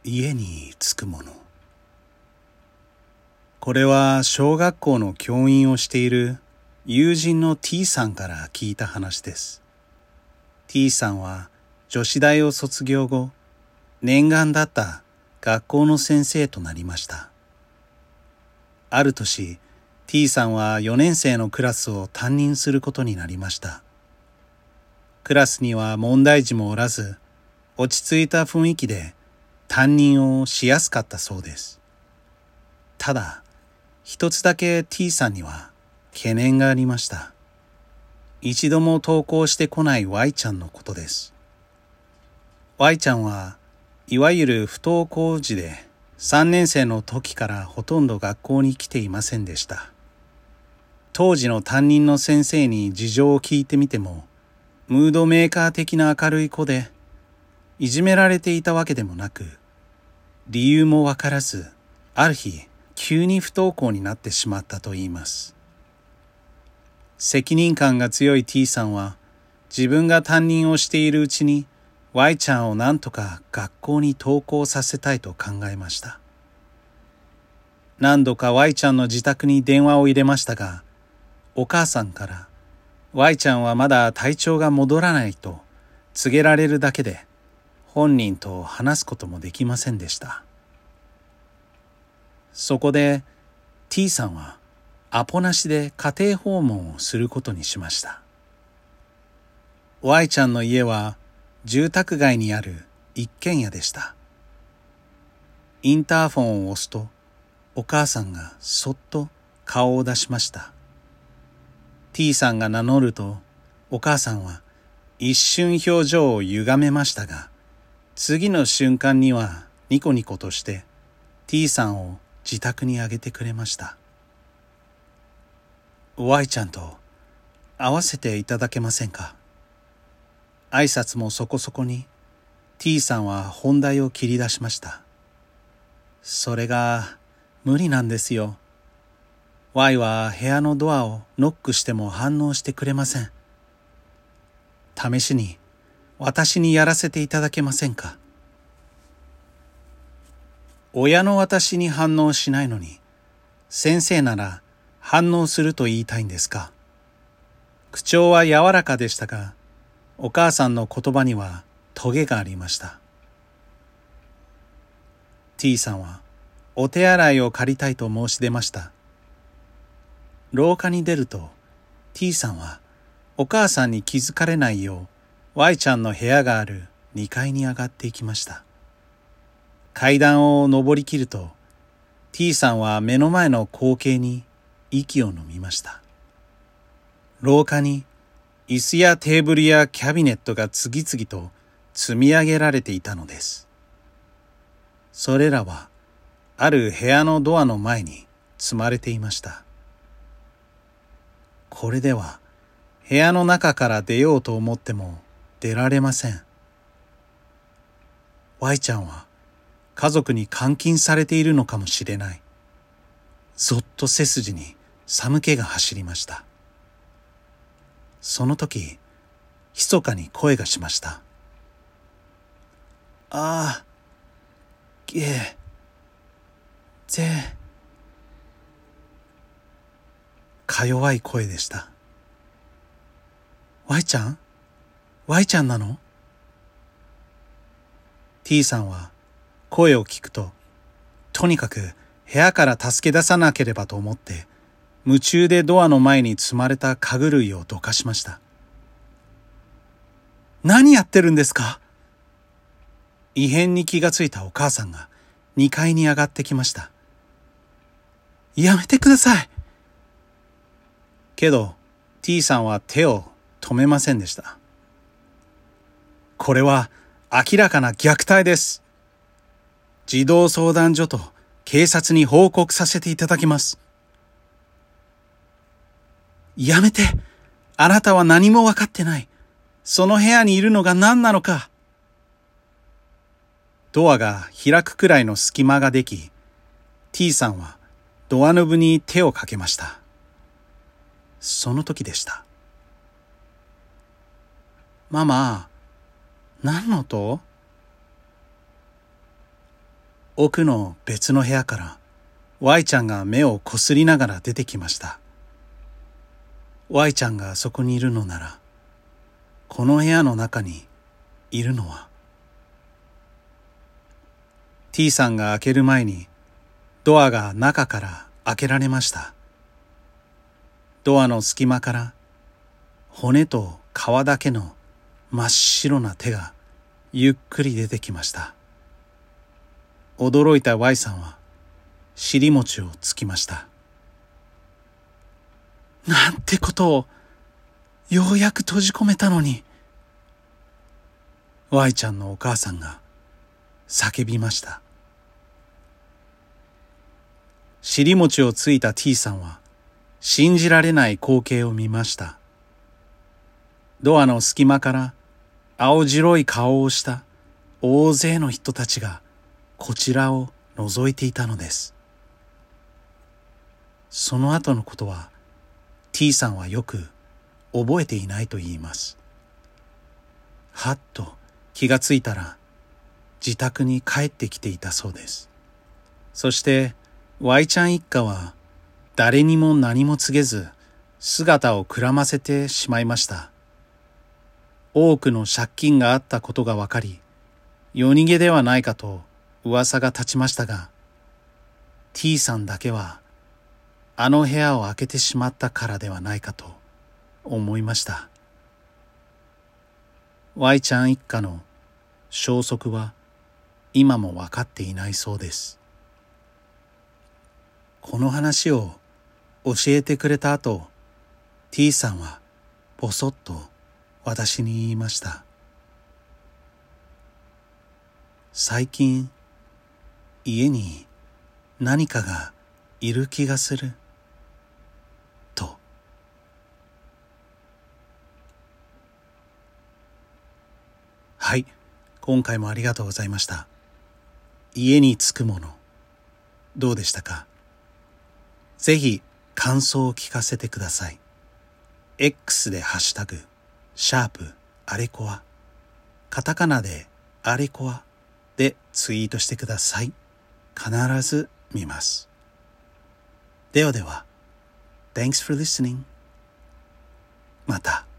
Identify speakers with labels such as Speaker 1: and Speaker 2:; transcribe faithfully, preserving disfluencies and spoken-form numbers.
Speaker 1: 家に着くもの。これは小学校の教員をしている友人の T さんから聞いた話です。T さんは女子大を卒業後、念願だった学校の先生となりました。ある年、T さんはよねん生のクラスを担任することになりました。クラスには問題児もおらず、落ち着いた雰囲気で担任をしやすかったそうです。ただ、一つだけ T さんには懸念がありました。一度も登校してこない Y ちゃんのことです。Y ちゃんはいわゆる不登校児で、さんねん生の時からほとんど学校に来ていませんでした。当時の担任の先生に事情を聞いてみても、ムードメーカー的な明るい子で、いじめられていたわけでもなく、理由もわからず、ある日、急に不登校になってしまったと言います。責任感が強い T さんは、自分が担任をしているうちに、Y ちゃんを何とか学校に登校させたいと考えました。何度か Y ちゃんの自宅に電話を入れましたが、お母さんから、Y ちゃんはまだ体調が戻らないと告げられるだけで、本人と話すこともできませんでした。そこで T さんはアポなしで家庭訪問をすることにしました。Y ちゃんの家は住宅街にある一軒家でした。インターフォンを押すとお母さんがそっと顔を出しました。T さんが名乗るとお母さんは一瞬表情を歪めましたが、次の瞬間にはニコニコとして T さんを自宅にあげてくれました。Y ちゃんと会わせていただけませんか。挨拶もそこそこに T さんは本題を切り出しました。それが無理なんですよ。Y は部屋のドアをノックしても反応してくれません。試しに私にやらせていただけませんか。親の私に反応しないのに、先生なら反応すると言いたいんですか。口調は柔らかでしたが、お母さんの言葉にはトゲがありました。T さんはお手洗いを借りたいと申し出ました。廊下に出ると T さんはお母さんに気づかれないよう Y ちゃんの部屋があるにかいに上がっていきました。階段を上りきると T さんは目の前の光景に息を飲みました。廊下に椅子やテーブルやキャビネットが次々と積み上げられていたのです。それらはある部屋のドアの前に積まれていました。これでは部屋の中から出ようと思っても出られません。Y ちゃんは家族に監禁されているのかもしれない。ぞっと背筋に寒気が走りました。その時、密かに声がしました。ああ、げ、ぜ、か弱い声でした。Y ちゃん ?Y ちゃんなの？ T さんは声を聞くと、とにかく部屋から助け出さなければと思って、夢中でドアの前に積まれた家具類をどかしました。何やってるんですか？異変に気がついたお母さんがにかいに上がってきました。やめてください。けど T さんは手を止めませんでした。これは明らかな虐待です。児童相談所と警察に報告させていただきます。やめて。あなたは何も分かってない。その部屋にいるのが何なのか。ドアが開くくらいの隙間ができ、T さんはドアノブに手をかけました。その時でした。ママ、何の音？ 奥の別の部屋から Y ちゃんが目をこすりながら出てきました。Y ちゃんがそこにいるのなら、この部屋の中にいるのは。T さんが開ける前にドアが中から開けられました。ドアの隙間から骨と皮だけの真っ白な手がゆっくり出てきました。驚いた Y さんは尻餅をつきました。なんてことを、ようやく閉じ込めたのに。Y ちゃんのお母さんが叫びました。尻餅をついた T さんは信じられない光景を見ました。ドアの隙間から青白い顔をした大勢の人たちがこちらを覗いていたのです。その後のことは T さんはよく覚えていないと言います。はっと気がついたら自宅に帰ってきていたそうです。そしてY ちゃん一家は誰にも何も告げず姿をくらませてしまいました。多くの借金があったことがわかり、夜逃げではないかと噂が立ちましたが、T さんだけはあの部屋を開けてしまったからではないかと思いました。Y ちゃん一家の消息は今も分かっていないそうです。この話を教えてくれた後、T さんはぼそっと私に言いました。最近家に何かがいる気がすると。はい、今回もありがとうございました。家に着くもの、どうでしたか？ぜひ感想を聞かせてください。X でハッシュタグ、シャープあれこわ、カタカナであれこわでツイートしてください。必ず見ます。ではでは、Thanks for listening. また。